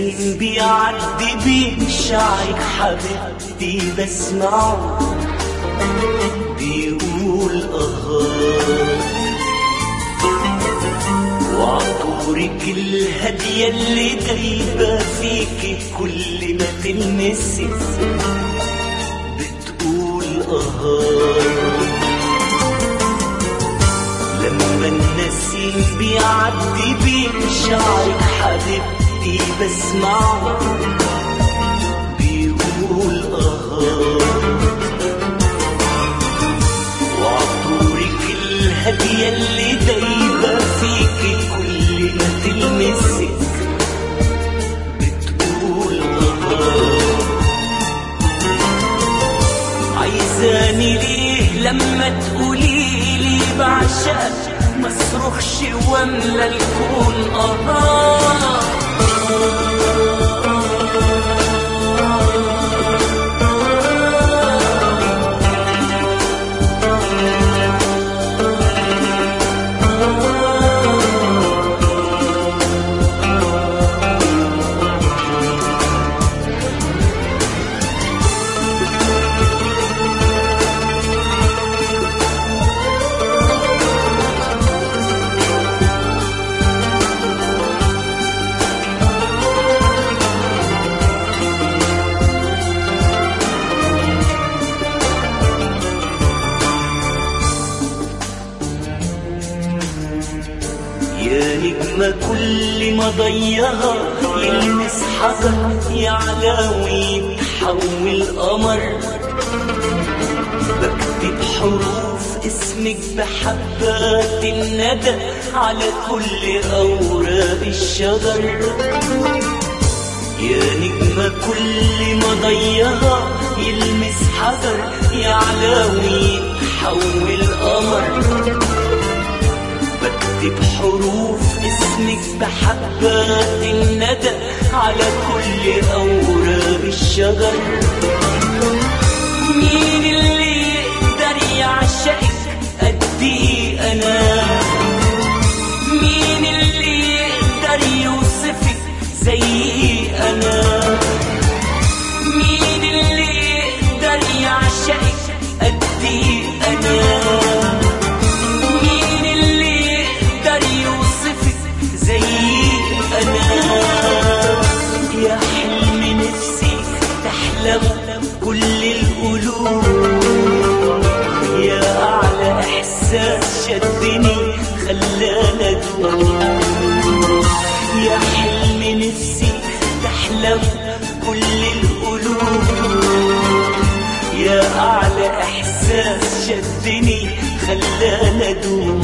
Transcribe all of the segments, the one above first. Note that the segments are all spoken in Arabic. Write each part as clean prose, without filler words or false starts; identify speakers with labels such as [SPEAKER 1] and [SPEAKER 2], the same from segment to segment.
[SPEAKER 1] نسيم بيعدي بين شعرك حبيبتي بسمعه بيقول وعطورك الهدية اللي دايبة فيكي كل ما تلمسي بتقول لما النسيم بيعدي بين شعرك حبيبتي بسمعه بيقول وعطورك الهدية اللي دايبة فيكي كل ما تلمسك بتقول عايزاني ليه لما تقوليلي بعشقك مصرخش واملى الكون يا نجمة كل ما ضيها يلمس حجر يعلى ويتحول قمر بكتب حروف اسمك بحبات الندى على كل أوراق الشجر يا نجمة كل ما ضيها يلمس حجر يعلى ويتحول قمر بكتب حروف اسمك بحبات الندى على كل أوراق الشجر مين اللي يقدر يعشقك قدي أنا مين اللي يقدر يوصفك زي أنا مين اللي يقدر يعشقك قدي أنا يا حلم نفسي تحلم كل القلوب يا أعلى إحساس شدني خلانا أدوم يا حلم نفسي تحلم كل القلوب يا أعلى إحساس شدني خلانا أدوم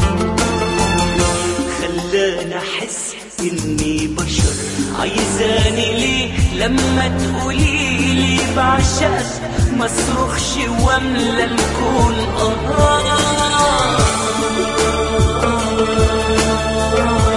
[SPEAKER 1] خلانا أحس إني بشر عايزاني ليه لما تقوليلي بعشقك مصرخش واملى الكون